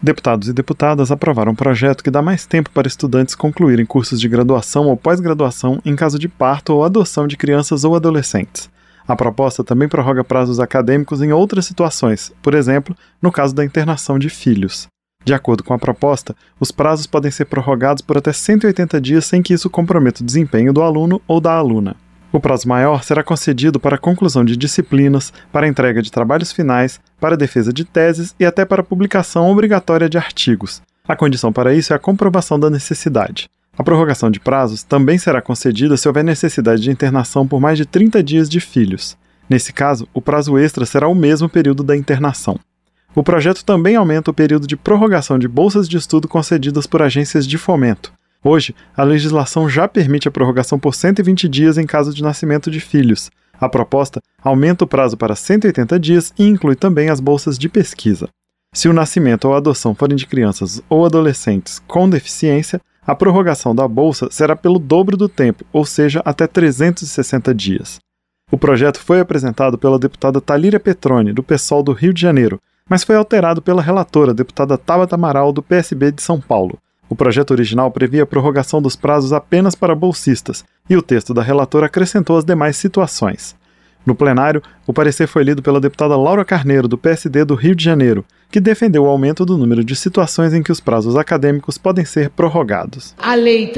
Deputados e deputadas aprovaram um projeto que dá mais tempo para estudantes concluírem cursos de graduação ou pós-graduação em caso de parto ou adoção de crianças ou adolescentes. A proposta também prorroga prazos acadêmicos em outras situações, por exemplo, no caso da internação de filhos. De acordo com a proposta, os prazos podem ser prorrogados por até 180 dias sem que isso comprometa o desempenho do aluno ou da aluna. O prazo maior será concedido para a conclusão de disciplinas, para a entrega de trabalhos finais, para a defesa de teses e até para a publicação obrigatória de artigos. A condição para isso é a comprovação da necessidade. A prorrogação de prazos também será concedida se houver necessidade de internação por mais de 30 dias de filhos. Nesse caso, o prazo extra será o mesmo período da internação. O projeto também aumenta o período de prorrogação de bolsas de estudo concedidas por agências de fomento. Hoje, a legislação já permite a prorrogação por 120 dias em caso de nascimento de filhos. A proposta aumenta o prazo para 180 dias e inclui também as bolsas de pesquisa. Se o nascimento ou a adoção forem de crianças ou adolescentes com deficiência, a prorrogação da bolsa será pelo dobro do tempo, ou seja, até 360 dias. O projeto foi apresentado pela deputada Thalíria Petroni, do PSOL do Rio de Janeiro, mas foi alterado pela relatora, deputada Tabata Amaral, do PSB de São Paulo. O projeto original previa a prorrogação dos prazos apenas para bolsistas, e o texto da relatora acrescentou as demais situações. No plenário, o parecer foi lido pela deputada Laura Carneiro, do PSD do Rio de Janeiro, que defendeu o aumento do número de situações em que os prazos acadêmicos podem ser prorrogados. A Lei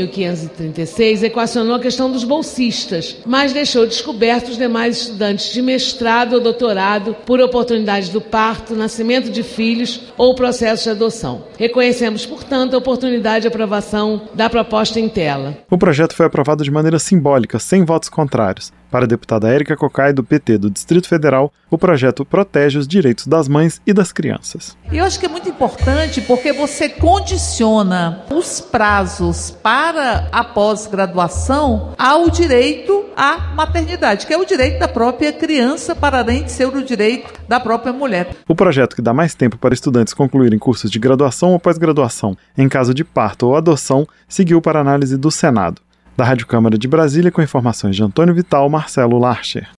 13.536 equacionou a questão dos bolsistas, mas deixou descobertos os demais estudantes de mestrado ou doutorado por oportunidade do parto, nascimento de filhos ou processo de adoção. Reconhecemos, portanto, a oportunidade de aprovação da proposta em tela. O projeto foi aprovado de maneira simbólica, sem votos contrários. Para a deputada Érica Cocai, do PT do Distrito Federal, o projeto protege os direitos das mães e das crianças. Eu acho que é muito importante porque você condiciona os prazos para a pós-graduação ao direito à maternidade, que é o direito da própria criança, para além de ser o direito da própria mulher. O projeto que dá mais tempo para estudantes concluírem cursos de graduação ou pós-graduação em caso de parto ou adoção seguiu para análise do Senado. Da Rádio Câmara de Brasília, com informações de Antônio Vital, Marcelo Larcher.